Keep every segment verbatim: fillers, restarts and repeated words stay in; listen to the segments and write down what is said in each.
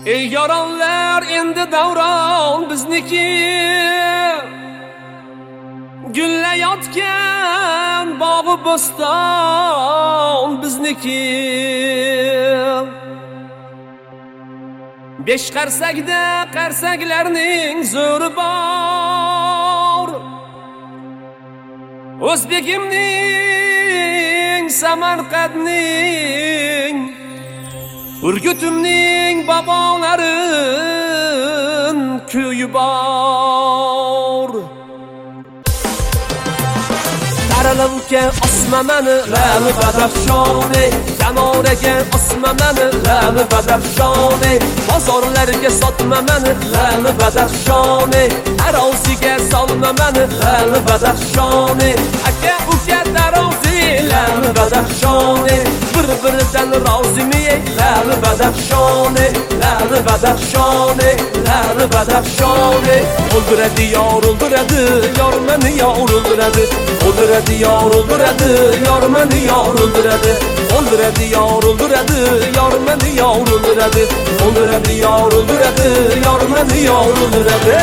Ey yaranlar endi davron bizniki, gullayotgan bog'i bo'ston bizniki. Besh qarsakda qarsaklarning zo'ri bor, O'zbekimning, Samarqandning, Urgutimning bobolarin kuyi bor. Taralangan osmamani lali badafshone, Yanoraga osmamani lali badafshone, bozorlarga sotmamani lali badafshone, aroziga solmamani lali badafshone, aka uka tarozi lali badafshone, bir-biridan rozimi lali badafshone, lali badafshone, lali badafshone. O'ldiradi yor, o'ldiradi yor, meni yor o'ldiradi, o'ldiradi yor, o'ldiradi yor, meni yor o'ldiradi, o'ldiradi yor, o'ldiradi yor, meni yor o'ldiradi, o'ldiradi yor, o'ldiradi yor, meni yor o'ldiradi.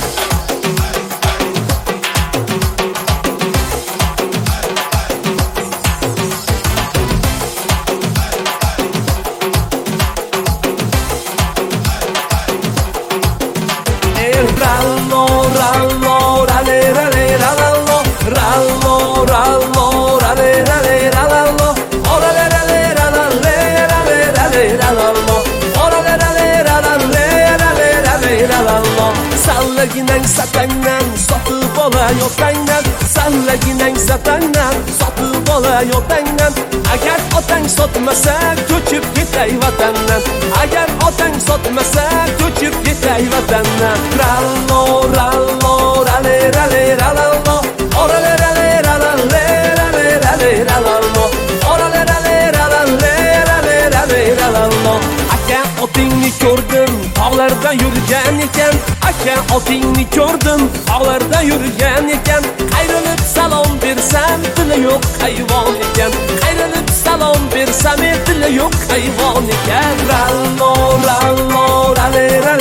Rallo, rallo, rale, rale, rallo, rallo, rallo, rale, rale, rallo, orale, rale, rale, rale, rale, rallo, orale, rale, rale, rale, rale, rallo. Sallaginang satangdan sotib olayotangdan, sallaginang satangdan sotib olayotangdan, agar otang sotmasa ko'chib ketay vatandan, agar otang sotmasa ko'chib ketay vatandan. Rallo, rallo, rale, rale, rallo, orale, rale, rale, rale, rale, rallo, orale, rale, rale, rale, rale, rallo. Aka otingni ko'rdim, tog'larda yurgan ekan, aka otingni ko'rdim, tog'larda yurgan ekan, qayrilib salom bersam dili yo'q hayvon ekan, qayrilib salom bersam dili yo'q hayvon ekan. Rallo, rallo, rale, rale